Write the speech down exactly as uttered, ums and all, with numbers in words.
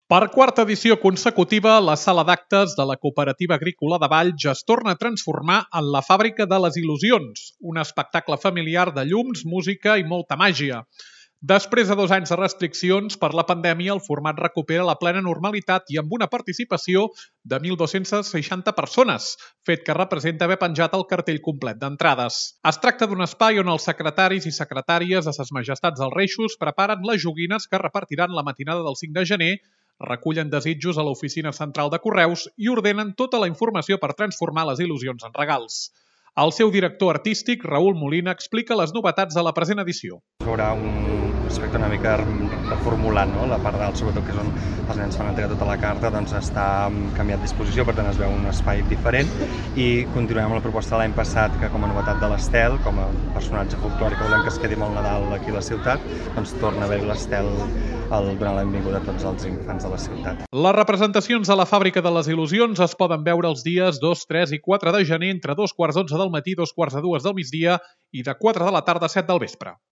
Per quarta edició consecutiva, la sala d'actes de la Cooperativa Agrícola de Valls es torna a transformar en la Fàbrica de les Il·lusions, un espectacle familiar de llums, música i molta màgia. Després de dos anys de restriccions per la pandèmia, el format recupera la plena normalitat i amb una participació de mil dos-cents seixanta persones, fet que representa haver penjat el cartell complet d'entrades. Es tracta d'un espai on els secretaris i secretàries de Ses Majestats dels Reixos preparen les joguines que repartiran la matinada del cinc de gener, recullen desitjos a l'oficina central de correus i ordenen tota la informació per transformar les il·lusions en regals. El seu director artístic, Raül Molina, explica les novetats de la present edició. Hi haurà un aspecte una mica reformulat, no? La part dalt, sobretot que són els nens fan entregar tota la carta, doncs està canviat disposició, per tant es veu un espai diferent i continuem amb la proposta de l'any passat que com a novetat de l'Estel, com a personatge folclòric que volem que es quedi molt Nadal aquí a la ciutat, doncs torna a haver l'Estel durant la benvinguda a tots els infants de la ciutat. Les representacions a la Fàbrica de les Il·lusions es poden veure els dies dos, tres i quatre de gener entre dos quarts d'onze del matí, dos quarts de dues del migdia i de quatre de la tarda a set del vespre.